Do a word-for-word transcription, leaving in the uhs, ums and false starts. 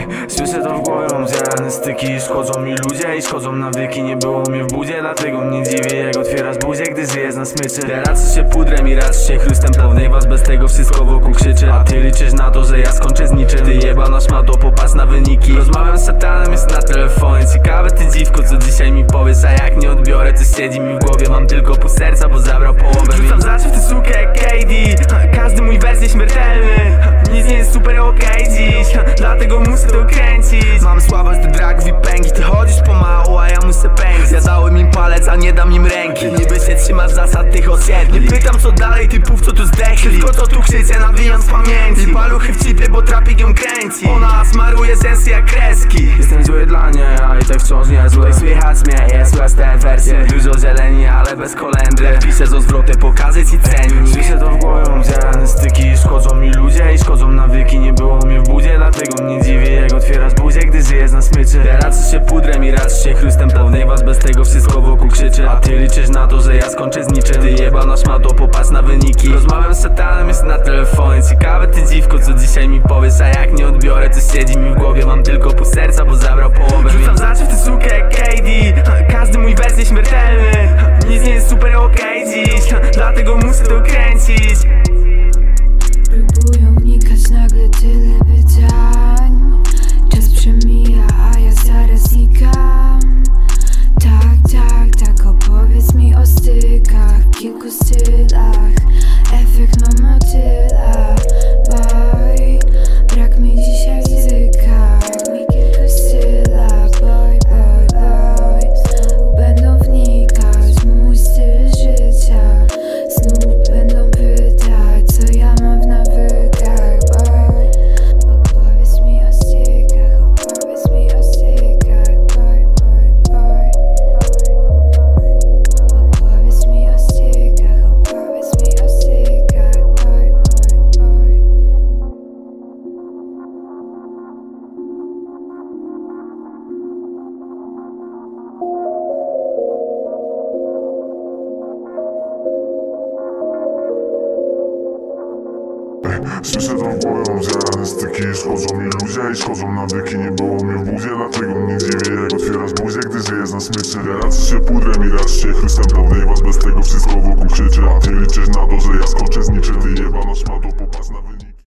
Słyszę to w głowie, mam zjarane styki. Szkodzą mi ludzie i szkodzą nawyki. Nie było mnie w budzie, dlatego mnie dziwię, jak otwierasz buzię, gdy żyjesz na smyczy. Ja radzę się pudrem i radzę się chrustem pełnej was, bez tego wszystko wokół krzyczy. A ty liczysz na to, że ja skończę z niczym. Ty jebana szmato, popatrz na wyniki. Rozmawiam z szatanem, jest na telefonie. Ciekawe ty dziwko, co dzisiaj mi powiesz. A jak nie odbiorę, to siedzi mi w głowie. Mam tylko pół serca, bo zabrał połowę. Rzucam zawsze w tę sukę jak K D. Każdy mój wers jest śmiertelny. Nic nie jest super okej okay dziś, dlatego muszę to kręcić. Mam słabość do dragów i pęgi. Ty chodzisz pomału, a ja muszę pędzić. Ja dałem im palec, a nie dam im ręki. Niby się trzymasz zasad tych osiedli. Nie pytam co dalej typów, co tu zdechli. Wszystko co tu krzycie, nawijam z pamięci. I paluchy w cipie, bo trapik ją kręci. Ona smaruje rzęsy jak kreski. Jestem zły dla niej, a i tak wciąż nie zły. Słychać mnie, jest słychać te wersje. Dużo zieleni, ale bez kolendry. Piszę z zwroty, pokażę ci ceni. Słyszę to w głowie, mam zjarane styki. Szkodzą mi ludzie i szkodzą nawyki. Nie było mnie w budzie, dlatego mnie dziwię, jak otwierasz buzię, gdy żyjesz na smyczy. Ja radzę się pudrem i radzę się chrustem pełnej was, bez tego wszystko wokół krzyczy. A ty liczysz na to, że ja skończę z niczym. Ty jebana szmato, popatrz na wyniki. Rozmawiam z szatanem, jest na telefonie. Ciekawe ty dziwko, co dzisiaj mi powiesz. A jak nie odbiorę, to siedzi mi w głowie. Mam tylko pół serca, bo zabrał połowę. Rzucam zawsze w tę sukę jak K D. Każdy mój wers jest śmiertelny. Nic nie jest super okej okay dziś, dlatego muszę to kręcić. Próbują wnikać, nagle tyle pytań. Czas przemija, a ja zaraz znikam. Tak, tak, tak, opowiedz mi o stykach, kilku stylach. Efekt ma motyla, boy. Brak mi dzisiaj w językach, mi kilku stylach, boy, boy, boy. Znowu będą wnikać w mój styl życia. Znów będą pytać, co ja mam w nawykach, boy. Opowiedz mi o stykach, opowiedz mi o stykach, boy, boy, boy. Opowiedz mi o stykach, opowiedz mi o stykach, boy, boy, boy. Słyszę to w głowie, mam zjarane styki. Szkodzą mi ludzie i szkodzą nawyki. Nie było mnie w budzie, dlatego mnie dziwię, jak otwierasz buzię, gdy żyjesz na smyczy. Ja radzę się pudrem i radzę się chrustem pełnej was, bez tego wszystko wokół krzyczy. A ty liczysz na to, że ja